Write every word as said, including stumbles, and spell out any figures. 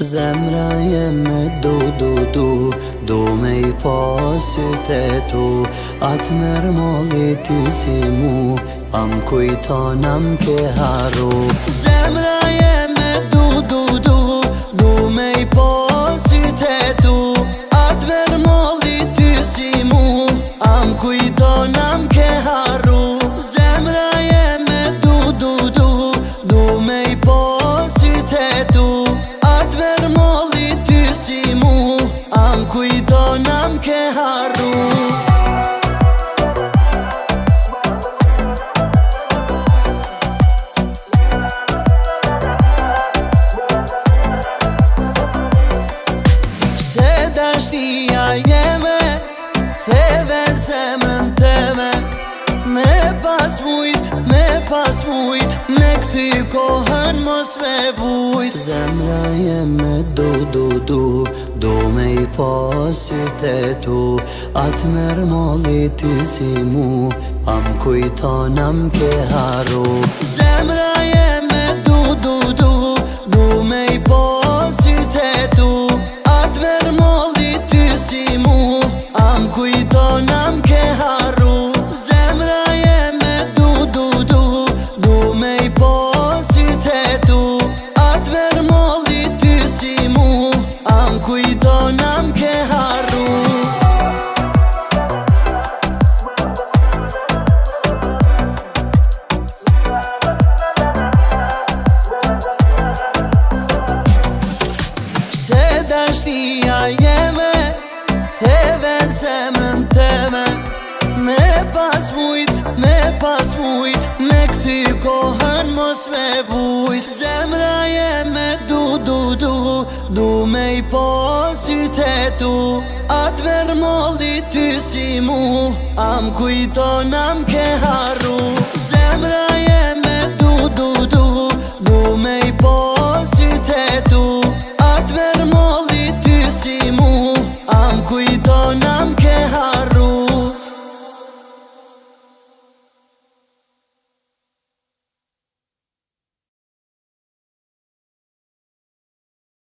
Zemra jeme du du du Du me I pasyt e tu Atë mërmolli ti si mu Am kujton am ke haru Zemra jeme du du du Du me I pasyt e tu Atë mërmolli ti si mu Am kujton am ke haru Zemra jeme du du du Du me I pasyt e tu Atë mërmolli ti si mu Am kujton am ke haru Se dashnia jeme Theven zemrën teme Me pas mujt, me pas mujt Me këthi kohën mos me vujt Zemra jeme du du du Du me I pasyt e tu Atë mërmolli ti si mu Am kujton am ke haru Zemra jeme du du du Du me I pasyt e tu Atë mërmolli ti si mu Am kujton am ke haru Zemra jeme du du du Du me I pasyt e tu Atë mërmolli ti si mu Am kujton am ke haru Se dashnia jeme Theven zemrën teme Me pas mujt, me pas mujt Me këthi kohën mos me vujt Zemra jeme du du du Du me I pasyt e tu Atë mërmolli ty si mu Am kujton am ke haru